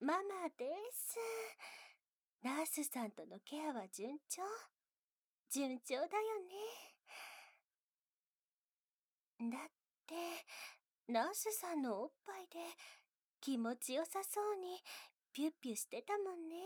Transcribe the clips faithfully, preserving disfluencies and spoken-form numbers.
ママです。ナースさんとのケアは順調？順調だよね。だって、ナースさんのおっぱいで気持ちよさそうにピュッピュしてたもんね。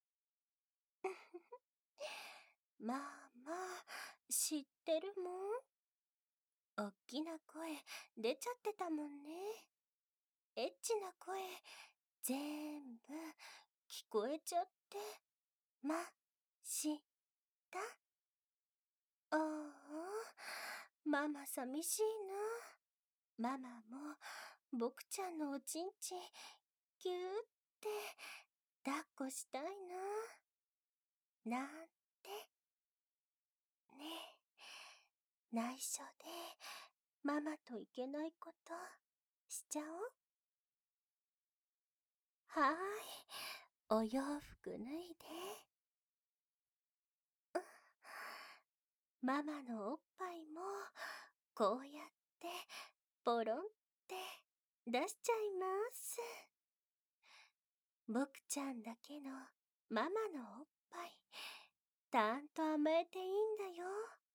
まあまあ、知ってるもん。おっきな声出ちゃってたもんね。エッチな声全部聞こえちゃってましたああ、ママ寂しいな。ママも、僕ちゃんのおちんちん、ぎゅーって抱っこしたいな。なんて、ねえ、内緒で、ママといけないこと、しちゃおう。はーい、お洋服脱いで。ママのおっぱいも、こうやって、ポロンって出しちゃいます。僕ちゃんだけのママのおっぱい、たんと甘えていいんだよ。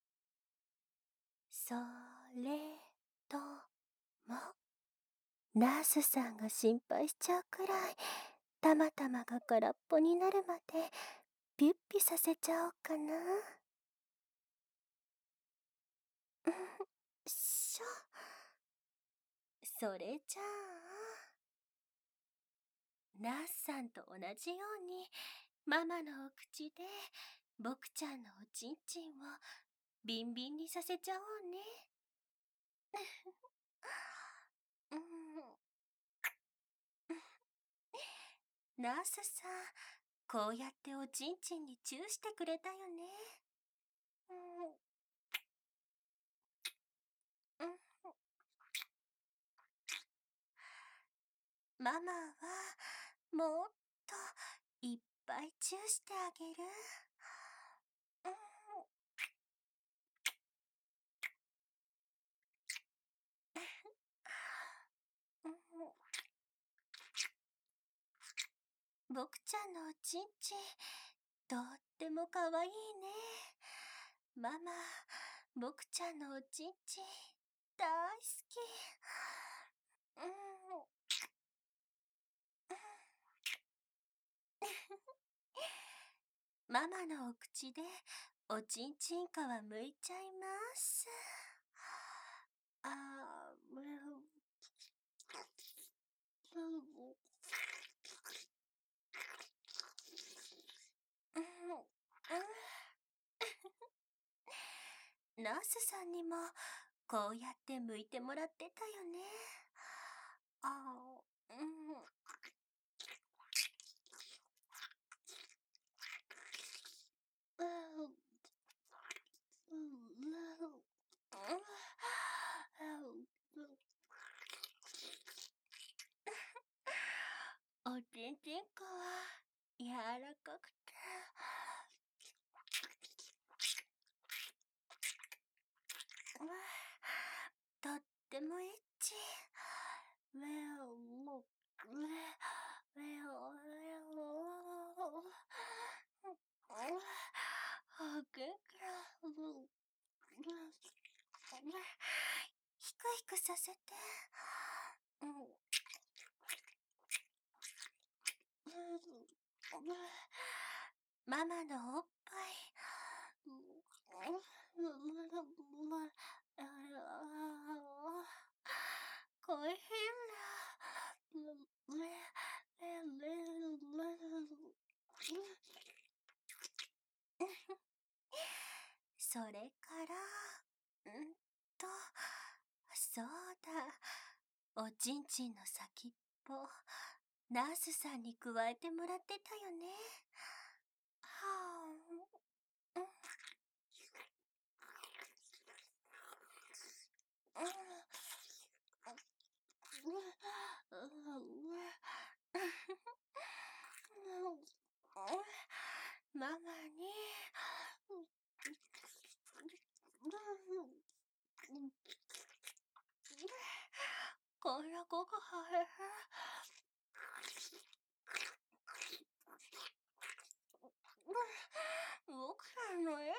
それとも、ナースさんが心配しちゃうくらい、たまたまが空っぽになるまで、ピュッピさせちゃおうかな。うん、しょ。それじゃあ、ナースさんと同じように、ママのお口で、僕ちゃんのおちんちんをビンビンにさせちゃおうね。うん、ナースさん、こうやっておちんちんにチューしてくれたよね。うん、うん、ママはもっといっぱいチューしてあげる。うん、うん、僕ちゃんのおちんちん、とってもかわいいね。ママ、僕ちゃんのおちんちん、大好き。うん、ママのお口でおちんちん皮むいちゃいます。あー、うんうん、ナースさんにもこうやって剥いてもらってたよね。あー、うん、うん、うん、おちんちんこは柔らかくて、うん、とってもエッチ。ウェオも、ウェ、ウェオ、ウェオ、あげくら、ひくひくさせて。うん、ママのおっぱい。こえへんら。それから、んと、そうだ、おちんちんの先っぽ、ナースさんに加えてもらってたよね。はあ、うん、うんママに、こんな子が生える。 動くのえ。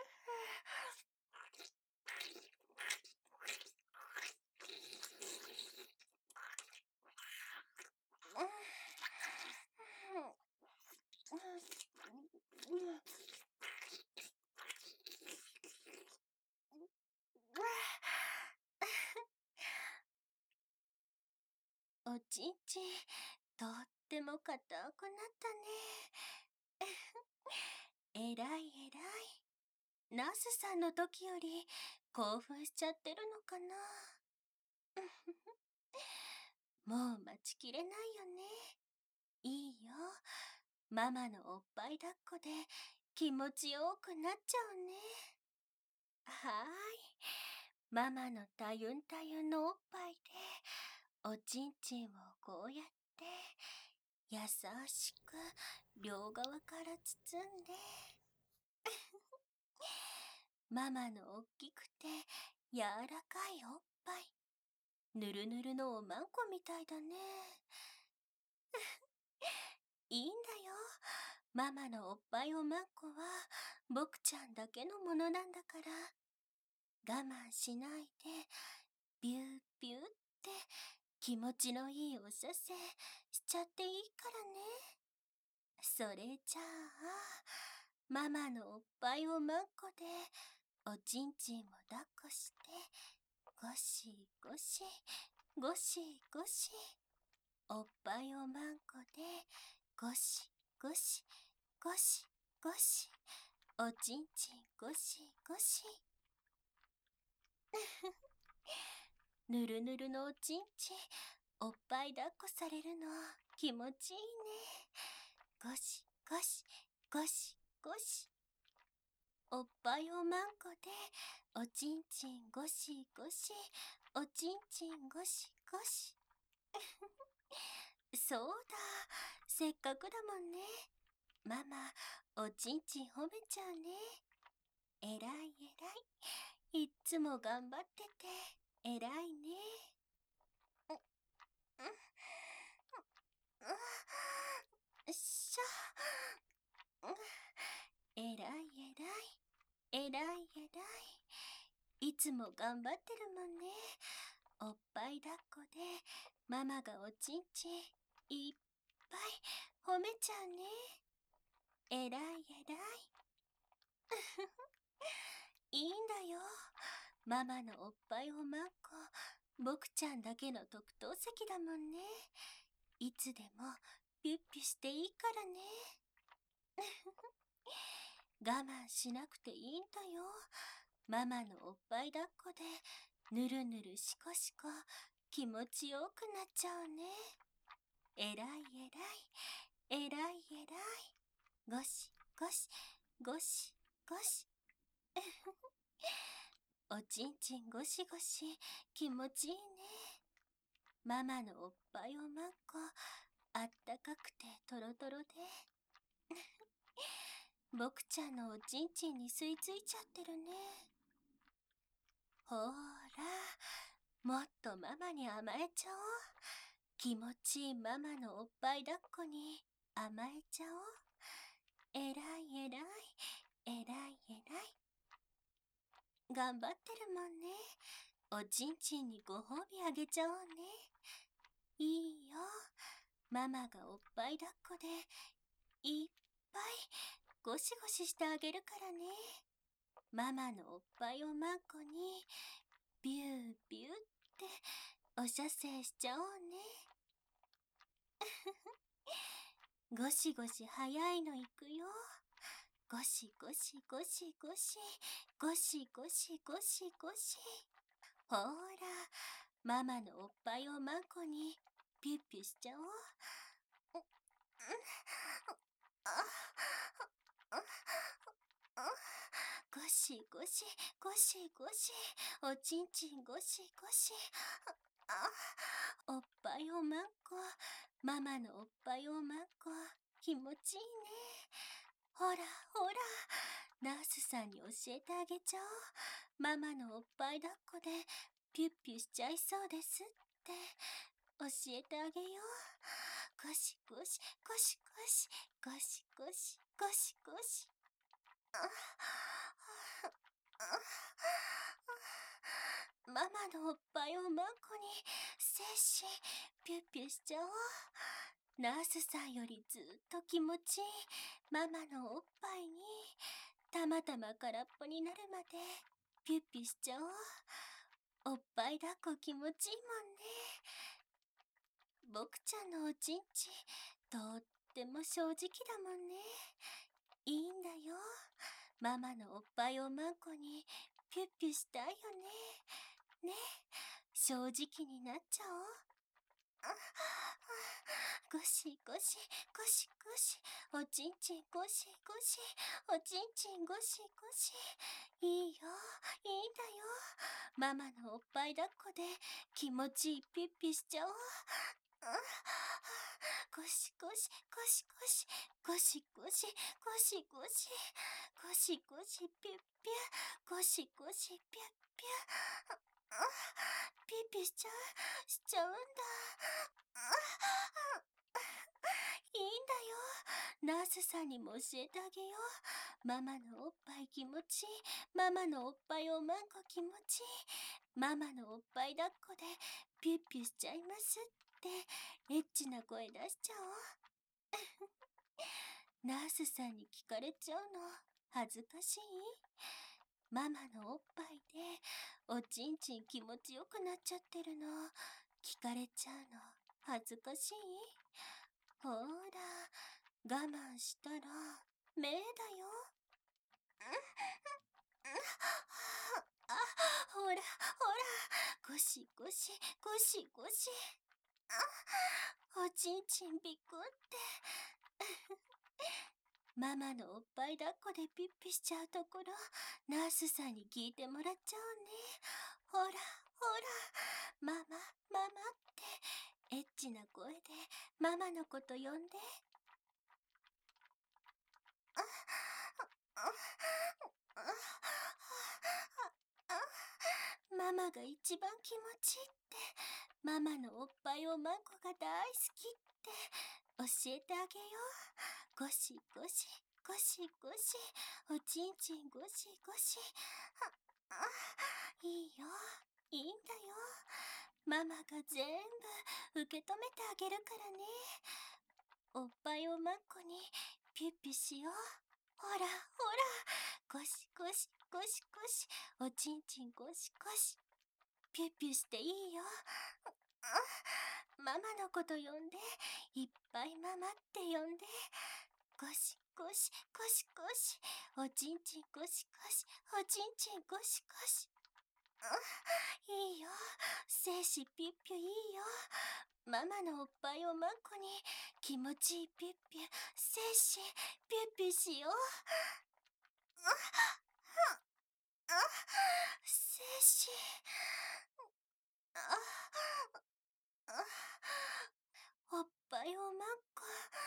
おちんちん、とっても硬くなったね。えらいえらい。ナースさんの時より興奮しちゃってるのかな。もう待ちきれないよね。いいよ。ママのおっぱい抱っこで気持ちよくなっちゃうね。はーい。ママのたゆんたゆんのおっぱいで、おちんちんをこうやって、優しく両側から包んで、ママのおっきくて柔らかいおっぱい。ぬるぬるのおまんこみたいだね。いいんだよ。ママのおっぱいおまんこは、僕ちゃんだけのものなんだから。我慢しないで、ビュービューって気持ちのいいお射精しちゃっていいからね。それじゃあ、ママのおっぱいおまんこで、おちんちんを抱っこして、ゴシゴシ、ゴシゴシ。おっぱいおまんこで、ゴシゴシ、ゴシゴシ。おちんちんゴシゴシ。ぬるぬるのおちんちん、おっぱい抱っこされるの気持ちいいね。ゴシゴシ、ゴシゴシ。おっぱいおまんこで、おちんちんゴシゴシ、おちんちんゴシゴシ。そうだ、せっかくだもんね。ママ、おちんちん褒めちゃうね。えらいえらい。いっつも頑張ってて、えらいね。っしょ。えらいえらい。えらいえらい。いつも頑張ってるもんね。おっぱい抱っこで、ママがおちんちんいっぱい褒めちゃうね。えらいえらい。いいんだよ。ママのおっぱいおまんこ、僕ちゃんだけの特等席だもんね。いつでもピュッピュしていいからね。我慢しなくていいんだよ。ママのおっぱい抱っこで、ぬるぬるしこしこ、気持ちよくなっちゃうね。えらいえらい、えらいえらい。ゴシゴシ、ゴシゴシ。おちんちんゴシゴシ、気持ちいいね。ママのおっぱいおまんこ、あったかくてトロトロで。僕ちゃんのおちんちんに吸い付いちゃってるね。ほーら、もっとママに甘えちゃおう。気持ちいいママのおっぱい抱っこに甘えちゃおう。えらいえらい、えらいえらい。頑張ってるもんね。おちんちんにご褒美あげちゃおうね。いいよ。ママがおっぱい抱っこでいっぱいゴシゴシしてあげるからね。ママのおっぱいおまんこにビュービューってお射精しちゃおうね。ゴシゴシ早いのいくよ。ゴシゴシゴシゴシ、ゴシゴシゴシゴシ。ほーら、ママのおっぱいおまんこにピュッピュしちゃおう。ゴシゴシ、ゴシゴシ、おちんちんゴシゴシ。おっぱいおまんこ、ママのおっぱいおまんこ、気持ちいいね。ほらほら、ナースさんに教えてあげちゃおう。ママのおっぱい抱っこでピュッピュしちゃいそうですって教えてあげよう。ゴシゴシ、ゴシゴシ、ゴシゴシ、ゴシゴシ。 ママのおっぱいをマンコに精子ピュッピュしちゃおう。ナースさんよりずっと気持ちいいママのおっぱいにたまたま空っぽになるまでピュッピュしちゃおう。おっぱい抱っこ気持ちいいもんね。僕ちゃんのおちんちとっても正直だもんね。いいんだよ。ママのおっぱいをマンコにピュッピュしたいよね。ね、正直になっちゃおう。ゴシゴシゴシゴシ、おちんちんゴシゴシ、おちんちんゴシゴシ。いいよ、いいんだよ。ママのおっぱい抱っこで気持ちいいピュッピュしちゃおう。ゴシゴシゴシゴシゴシゴシゴシゴシゴシゴシピュッピュ、ゴシゴシピュッピュ。ピュッピュしちゃうしちゃうんだ。いいんだよ。ナースさんにも教えてあげよう。ママのおっぱい気持ちいい。ママのおっぱいをマンコ気持ちいい。ママのおっぱい抱っこでピュッピュしちゃいますってエッチな声出しちゃおう。ナースさんに聞かれちゃうの恥ずかしい？ママのおっぱいでおちんちん気持ちよくなっちゃってるの聞かれちゃうの恥ずかしい？ほーら、我慢したら目だよ。あ、ほらほら、ゴシゴシゴシゴシ。おちんちんびくって。ママのおっぱい抱っこでピッピしちゃうところナースさんに聞いてもらっちゃうね。ほらほら、ママママってエッチな声でママのこと呼んで。ママが一番気持ちいいって、ママのおっぱいをマンコが大好きって教えてあげよう。ゴシゴシゴシゴシ、おちんちんゴシゴシ。いいよ、いいんだよ。ママが全部受け止めてあげるからね。おっぱいをマンコにピュッピュしよう。ほらほら、ゴシゴシゴシゴシ、おちんちんゴシゴシ。ピュッピュしていいよ。ママのこと呼んで、いっぱいママって呼んで。ゴシゴシゴシゴシ、おちんちんゴシゴシ、おちんちんゴシゴシ。いいよ、精子ピュッピュいいよ。ママのおっぱいをマンコに気持ちいいピュッピュ、精子ピュッピュしよう。精子。おっぱいをマンコ。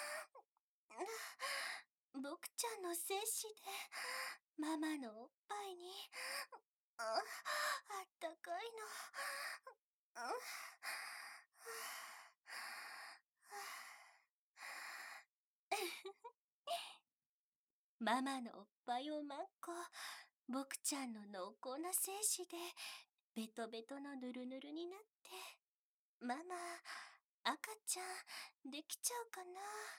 僕ちゃんの精子でママのおっぱいにあったかいの。ママのおっぱいをマンコ、僕ちゃんの濃厚な精子でベトベトのヌルヌルになって、ママ赤ちゃんできちゃうか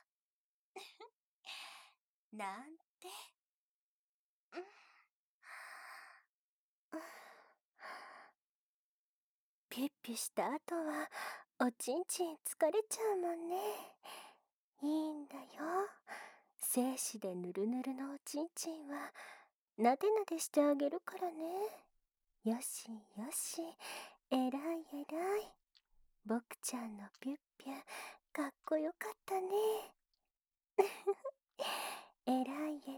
ななんて。ピュッピュした後はおちんちん疲れちゃうもんね。いいんだよ。精子でぬるぬるのおちんちんはなでなでしてあげるからね。よしよし、えらいえらい。僕ちゃんのピュッピュかっこよかったね。えらいえらい。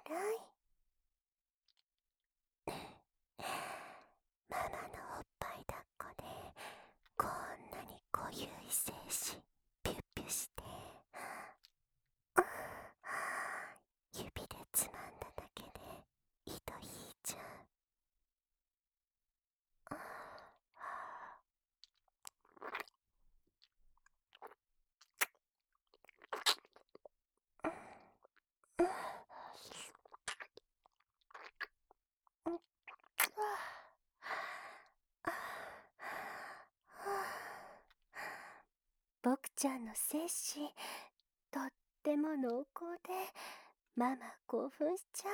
ママのおっぱい抱っこでこんなに濃ゆい精子ピュッピュして、指でつまんだだけで糸引いちゃう。 僕ちゃんの精子、とっても濃厚で、ママ興奮しちゃ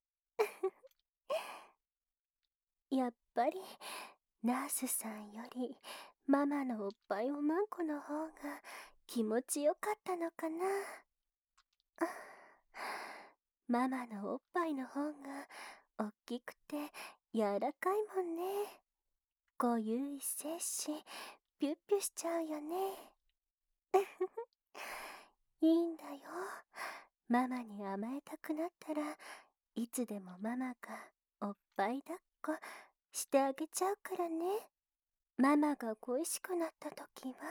う。やっぱり、ナースさんより、ママのおっぱいおまんこの方が気持ちよかったのかな。ママのおっぱいの方がおっきくて柔らかいもんね。こういう精子、ピュッピュしちゃうよね。いいんだよ。ママに甘えたくなったらいつでもママがおっぱい抱っこしてあげちゃうからね。ママが恋しくなった時は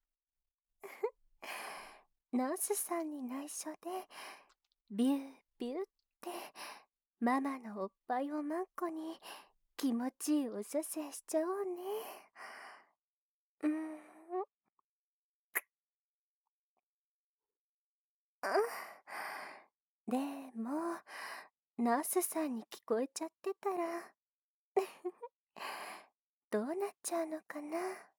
ナースさんに内緒でビュービューってママのおっぱいをまんこに気持ちいいお射精しちゃおうね。うーん。でも、ナースさんに聞こえちゃってたらどうなっちゃうのかな。